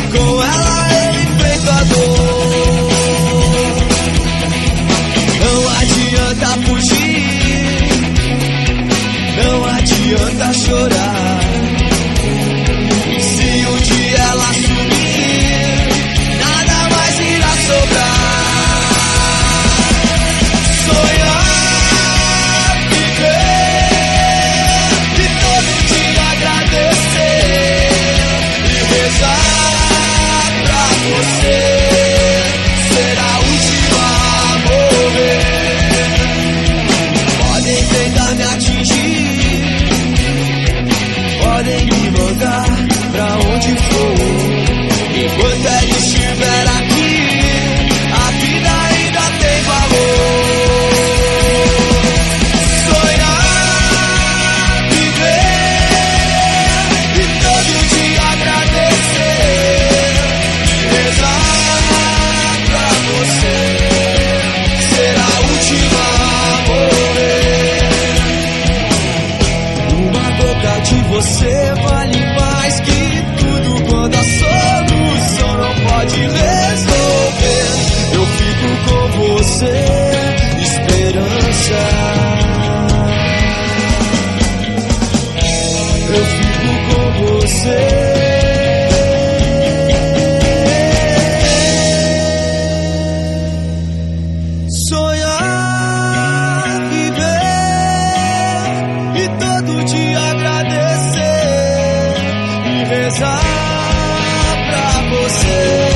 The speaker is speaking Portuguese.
Com ela eu enfrento a dor. Não adianta fugir, não adianta chorar. E se um dia ela sumir, nada mais irá sobrar. Podem me mandar pra onde for. Enquanto ela estiver aqui, a vida ainda tem valor. Sonhar, viver e todo dia agradecer e rezar pra você ser a última a morrer. Uma boca de você vale mais que tudo quando a solução não pode resolver. Eu fico com você, esperança. Eu fico com você. Sonhar, viver e todo dia agradecer. Rezar pra você